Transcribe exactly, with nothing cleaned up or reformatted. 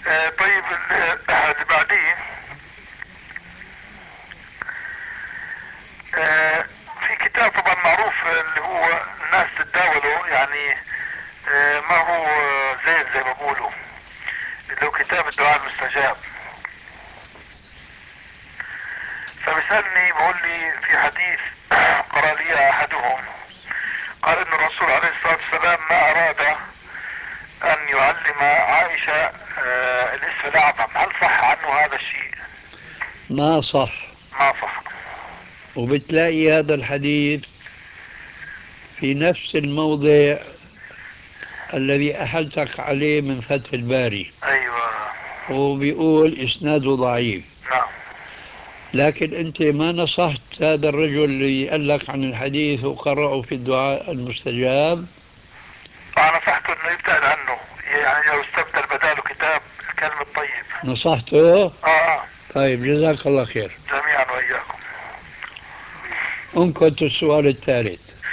آه طيب ال- اللي بعديه، آه في كتاب طبعا معروف اللي هو الناس تتداوله يعني، آه ما هو زين زي ما بقولوا، اللي هو كتاب الدعاء المستجاب. فبيسألني بقول لي في حديث قرأ لي أحدهم، قال إن الرسول عليه الصلاة والسلام ما أراد أن يعلم عائشة آه الاسم الأعظم، هل صح عنه هذا الشيء؟ ما صح. ما صح. وبتلاقي هذا الحديث في نفس الموضع الذي أحلتك عليه من فتح الباري، أيوة. وبيقول إسناده ضعيف. نعم. لكن أنت ما نصحت هذا الرجل اللي قال لك عن الحديث وقرأه في الدعاء المستجاب؟ أنا نصحته إنه يبتعد عنه، يعني لو استبدل بداله كتاب الكلم الطيب. نصحته؟ آه آه. طيب، جزاك الله خير. جميعا وإياكم. انكت السؤال الثالث.